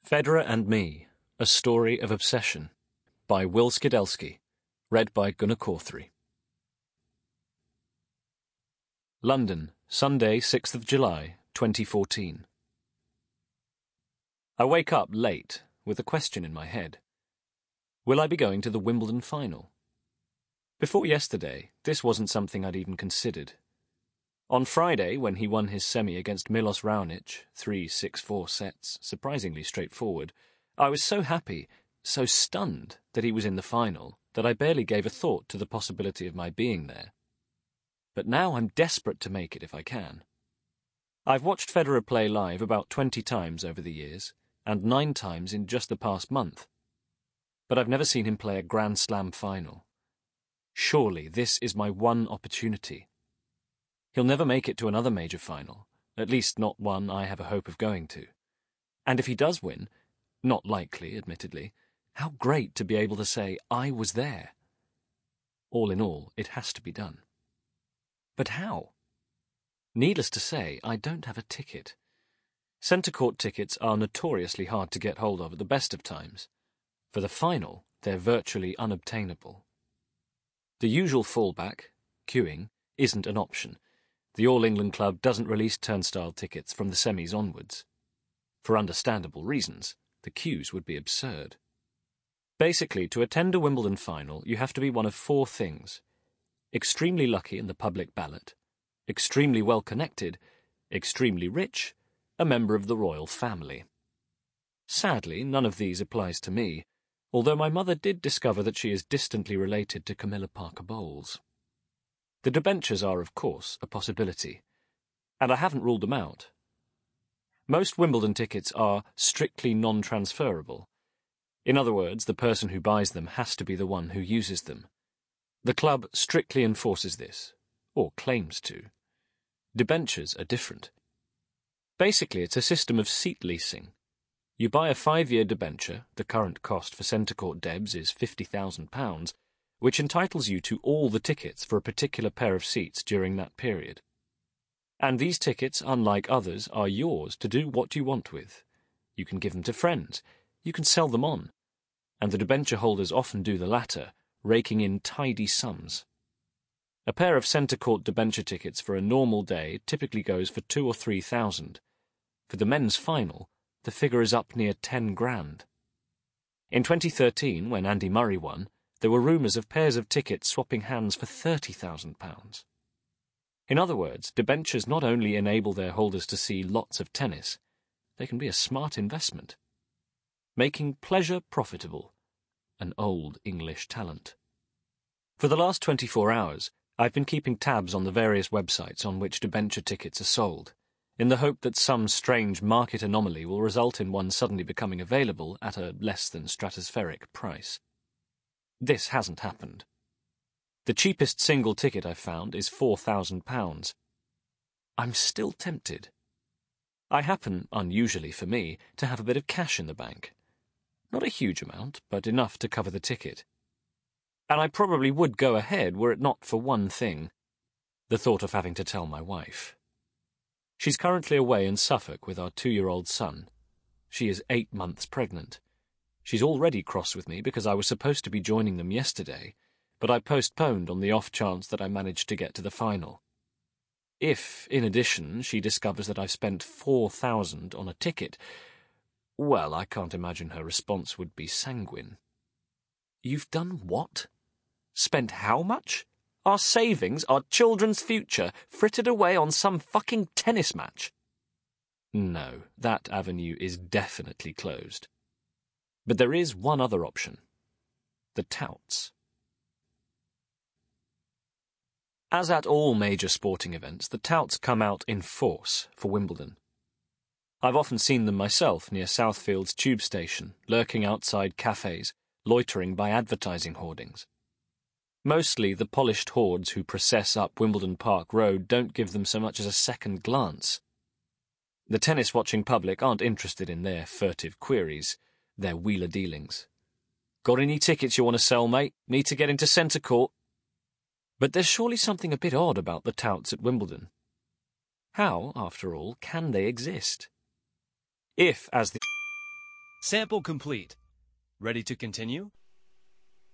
Federer and Me, A Story of Obsession, by Will Skidelsky, read by Gunnar Corthery. London, Sunday, 6th of July, 2014. I wake up late, with a question in my head. Will I be going to the Wimbledon final? Before yesterday, this wasn't something I'd even considered. On Friday, when he won his semi against Milos Raonic, 3-6-4 sets, surprisingly straightforward, I was so happy, so stunned that he was in the final, that I barely gave a thought to the possibility of my being there. But now I'm desperate to make it if I can. I've watched Federer play live about 20 times over the years, and 9 times in just the past month. But I've never seen him play a Grand Slam final. Surely this is my one opportunity. He'll never make it to another major final, at least not one I have a hope of going to. And if he does win, not likely, admittedly, how great to be able to say, I was there. All in all, it has to be done. But how? Needless to say, I don't have a ticket. Centre court tickets are notoriously hard to get hold of at the best of times. For the final, they're virtually unobtainable. The usual fallback, queuing, isn't an option. The All England Club doesn't release turnstile tickets from the semis onwards. For understandable reasons, the queues would be absurd. Basically, to attend a Wimbledon final, you have to be one of 4 things: extremely lucky in the public ballot, extremely well connected, extremely rich, a member of the royal family. Sadly, none of these applies to me, although my mother did discover that she is distantly related to Camilla Parker Bowles. The debentures are, of course, a possibility, and I haven't ruled them out. Most Wimbledon tickets are strictly non-transferable. In other words, the person who buys them has to be the one who uses them. The club strictly enforces this, or claims to. Debentures are different. Basically, it's a system of seat leasing. You buy a 5-year debenture, the current cost for centre court debs is £50,000, which entitles you to all the tickets for a particular pair of seats during that period. And these tickets, unlike others, are yours to do what you want with. You can give them to friends, you can sell them on, and the debenture holders often do the latter, raking in tidy sums. A pair of centre court debenture tickets for a normal day typically goes for 2,000 or 3,000. For the men's final, the figure is up near 10 grand. In 2013, when Andy Murray won, there were rumours of pairs of tickets swapping hands for £30,000. In other words, debentures not only enable their holders to see lots of tennis, they can be a smart investment. Making pleasure profitable, an old English talent. For the last 24 hours, I've been keeping tabs on the various websites on which debenture tickets are sold, in the hope that some strange market anomaly will result in one suddenly becoming available at a less than stratospheric price. This hasn't happened. The cheapest single ticket I've found is £4,000. I'm still tempted. I happen, unusually for me, to have a bit of cash in the bank. Not a huge amount, but enough to cover the ticket. And I probably would go ahead were it not for one thing: the thought of having to tell my wife. She's currently away in Suffolk with our 2-year-old son. She is 8 months pregnant. She's already cross with me because I was supposed to be joining them yesterday, but I postponed on the off chance that I managed to get to the final. If, in addition, she discovers that I've spent £4,000 on a ticket, well, I can't imagine her response would be sanguine. You've done what? Spent how much? Our savings, our children's future, frittered away on some fucking tennis match? No, that avenue is definitely closed. But there is one other option. The touts. As at all major sporting events, the touts come out in force for Wimbledon. I've often seen them myself near Southfield's tube station, lurking outside cafes, loitering by advertising hoardings. Mostly the polished hordes who process up Wimbledon Park Road don't give them so much as a second glance. The tennis-watching public aren't interested in their furtive queries, their wheeler dealings. Got any tickets you want to sell, mate? Need to get into centre court? But there's surely something a bit odd about the touts at Wimbledon. How, after all, can they exist? If, as the Sample complete. Ready to continue?